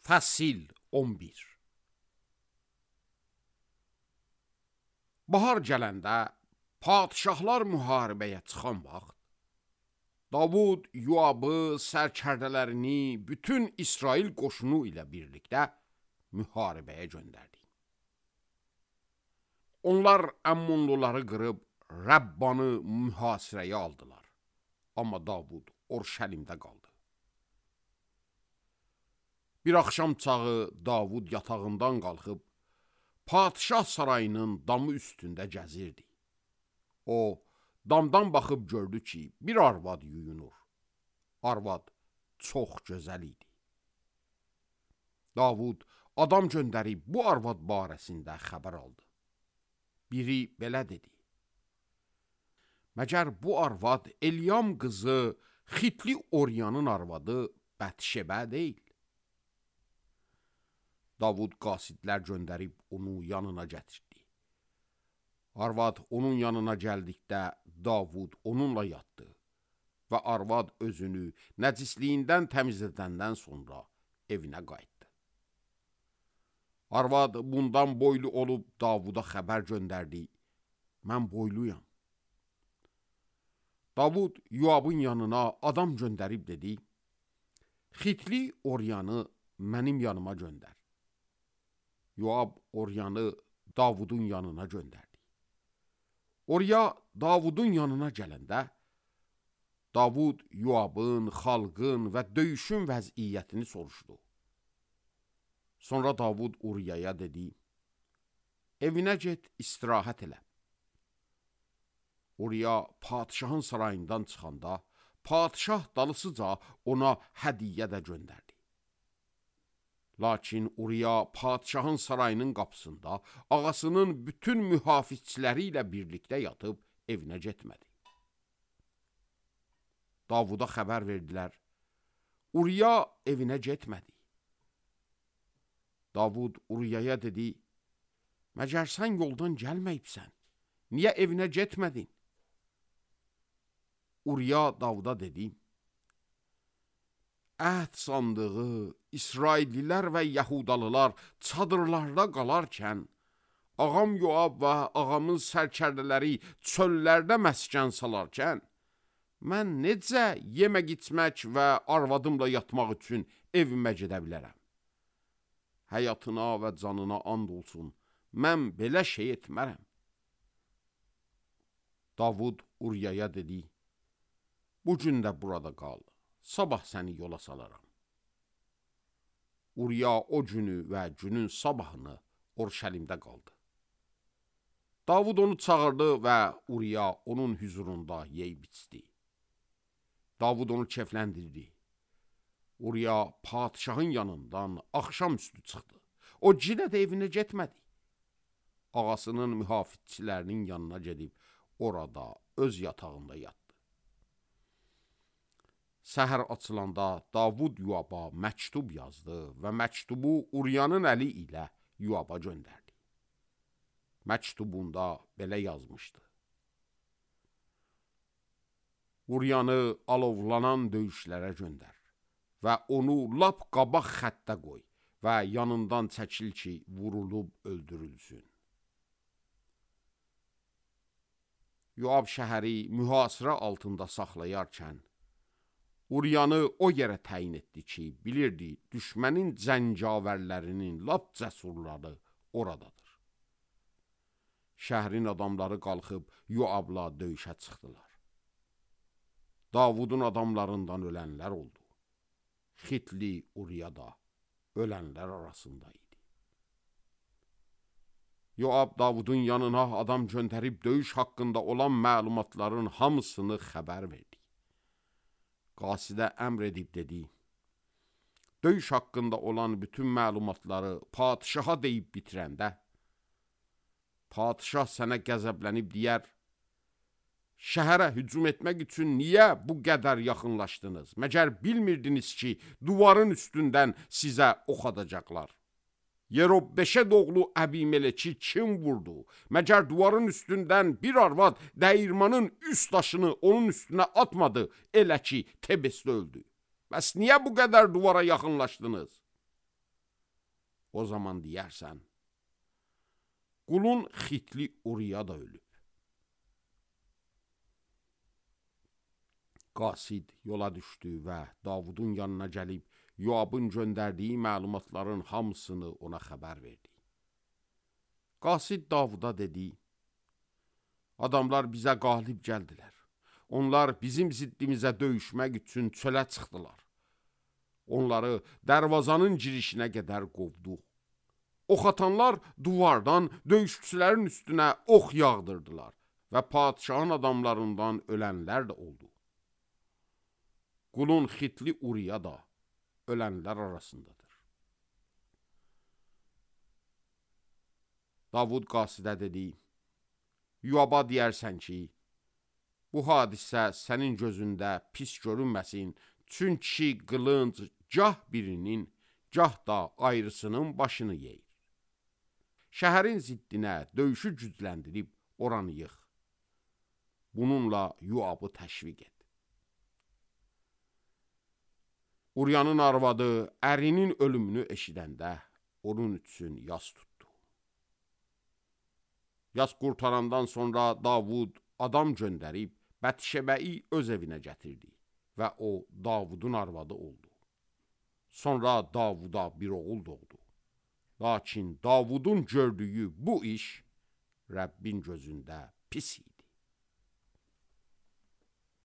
Fəsil 11. Bahar gələndə, padişahlar müharibəyə çıxan vaxt, Davud Yoabı, sərkərdələrini bütün İsrail qoşunu ilə birlikdə müharibəyə göndərdi. Onlar Əmmonluları qırıb Rəbbanı mühasirəyə aldılar. Amma Davud Orşəlimdə qaldı. Bir axşam çağı Davud yatağından qalxıb, padişah sarayının damı üstündə gəzirdi. O, damdan baxıb gördü ki, bir arvad yuyunur. Arvad çox gözəl idi. Davud adam göndərib bu arvad barəsində xəbər aldı. Biri belə dedi: Məgər bu arvad Elyam qızı Xitli Oryanın arvadı Bətşebə deyil? Davud qasidlər göndərib onu yanına gətirdi. Arvad onun yanına gəldikdə Davud onunla yatdı və arvad özünü nəcisliyindən təmizlədəndən sonra evinə qayıtdı. Arvad bundan boylu olub Davuda xəbər göndərdi: Mən boyluyam. Davud Yoabın yanına adam göndərib dedi: Xitli Oryanı mənim yanıma göndər. Yoab Oryanı Davudun yanına göndərdi. Orya Davudun yanına gələndə, Davud Yoabın, xalqın və döyüşün vəziyyətini soruşdu. Sonra Davud Uryaya dedi: Evinə get, istirahət elə. Urya padişahın sarayından çıxanda, padişah dalısıca ona hədiyyə də göndərdi. Lakin Urya padişahın sarayının qapısında ağasının bütün mühafizçiləri ilə birlikdə yatıb evinə getmədi. Davuda xəbər verdilər: Urya evinə getmədi. Davud Uryaya dedi: Məgər sən yoldan gəlməyibsən, niyə evinə getmədin? Urya Davuda dedi: Əhd sandığı, İsraillilər və Yahudalılar çadırlarda qalarkən, ağam Yoab və ağamın sərkərdələri çöllərdə məskən salarkən, mən necə yemək içmək və arvadımla yatmaq üçün evimə gedə bilərəm? Həyatına və canına and olsun, mən belə şey etmərəm. Davud Uryaya dedi: Bu gün də burada qal, sabah səni yola salaram. Urya o günü və günün sabahını Orşəlimdə qaldı. Davud onu çağırdı və Urya onun hüzurunda yeyib içdi. Davud onu kefləndirdi. Urya padişahın yanından axşamüstü çıxdı. O cinə də evinə getmədi. Ağasının mühafizçilərinin yanına gedib orada öz yatağında yatdı. Səhər açılanda Davud Yoaba məktub yazdı və məktubu Uryanın əli ilə Yoaba göndərdi. Məktubunda belə yazmışdı: Uryanı alovlanan döyüşlərə göndər və onu lap qabaq xəttə qoy və yanından çəkil ki, vurulub öldürülsün. Yoab şəhəri mühasirə altında saxlayarkən, Uryanı o yerə təyin etdi ki, bilirdi, düşmənin cəngavərlərinin lap cəsurları oradadır. Şəhrin adamları qalxıb Yoabla döyüşə çıxdılar. Davudun adamlarından ölənlər oldu. Xitli Urya da ölənlər arasında idi. Yoab Davudun yanına adam göndərib döyüş haqqında olan məlumatların hamısını xəbər verdi. Qasidə əmr edib dedi: Döyüş haqqında olan bütün məlumatları padişaha deyib bitirəndə, padişah sənə qəzəblənib deyər: Şəhərə hücum etmək üçün niyə bu qədər yaxınlaşdınız? Məgər bilmirdiniz ki, duvarın üstündən sizə ox atacaqlar? Yerobbeşə doğulu Əbimeleçi kim vurdu? Məgər duvarın üstündən bir arvad dəyirmanın üst daşını onun üstünə atmadı, elə ki, Tebesdə öldü. Bəs niyə bu qədər duvara yaxınlaşdınız? o zaman deyərsən, qulun xitli Uriya da ölüb. Qasid yola düşdü və Davudun yanına gəlib, Yoabın göndərdiyi məlumatların hamısını ona xəbər verdi. Qasid Davuda dedi, adamlar bizə qalib gəldilər. Onlar bizim ziddimizə döyüşmək üçün çölə çıxdılar. Onları dərvazanın girişinə qədər qovduq. Ox atanlar duvardan döyüşçülərin üstünə ox yağdırdılar və padişahın adamlarından ölənlər də oldu. Qulun xitli Uriya da ölənlər arasındadır. Davud Qasidə dedi, Yoaba deyərsən ki, bu hadisə sənin gözündə pis görünməsin, çünki qılınc gah birinin, gah da ayrısının başını yeyir. Şəhərin ziddinə döyüşü gücləndirib oranı yıx. Bununla Yoabı təşviq et. Uriyanın arvadı ərinin ölümünü eşidəndə onun üçün yas tutdu. Yas qurtarandan sonra Davud adam göndərib Bətşebəyi öz evinə gətirdi və o Davudun arvadı oldu. Sonra Davuda bir oğul doğdu. Lakin Davudun gördüyü bu iş Rəbbin gözündə pis idi.